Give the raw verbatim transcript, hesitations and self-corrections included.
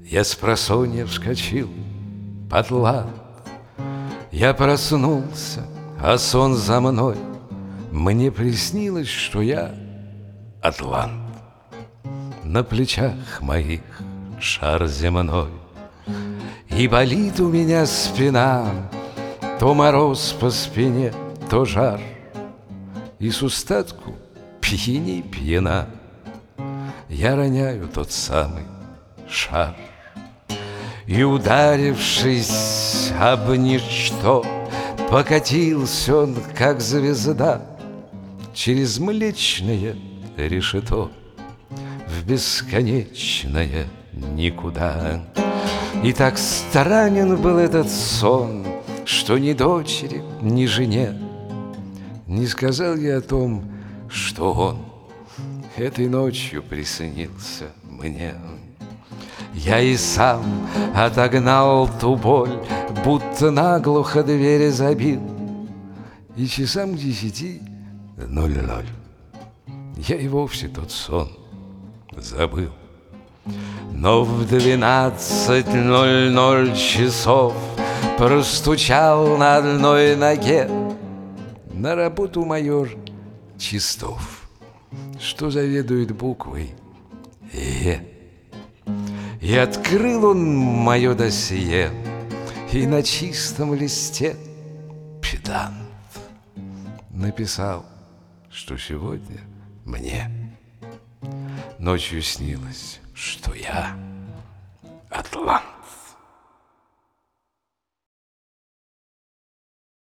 Я спросонья вскочил под лад. Я проснулся, а сон за мной. Мне приснилось, что я атлант. На плечах моих шар земной, и болит у меня спина, то мороз по спине, то жар, и с устатку пьяней пьяна я роняю тот самый шар. И, ударившись об ничто, покатился он, как звезда, через млечное решето в бесконечное никуда. И так странен был этот сон, что ни дочери, ни жене не сказал я о том, что он этой ночью приснился мне. Я и сам отогнал ту боль, будто наглухо двери забил, и часам к десяти ноль-ноль я и вовсе тот сон забыл. Но в двенадцать ноль-ноль часов простучал на одной ноге на работу майор Чистов, что заведует буквой «Е». И открыл он мое досье, и на чистом листе педант написал, что сегодня мне ночью снилось, что я атлант.